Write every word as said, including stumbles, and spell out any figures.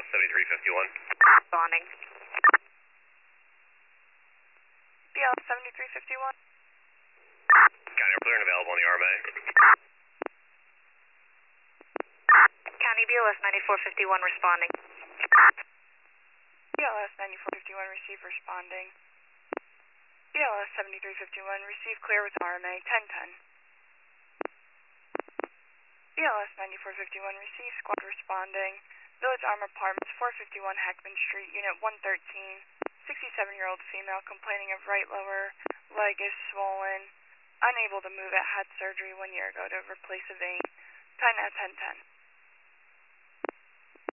seventy-three fifty-one. Responding. B L S seventy-three fifty-one. County, clear and available on the R M A. County B L S ninety-four fifty-one responding. B L S ninety-four fifty-one, receive responding. B L S seventy-three fifty-one, receive clear with R M A ten ten. B L S ninety-four fifty-one, receive squad responding. Village Arm Apartments, four fifty-one Heckman Street, Unit one thirteen. sixty-seven-year-old female complaining of right lower leg is swollen. Unable to move it, had surgery one year ago to replace a vein. Time now ten ten.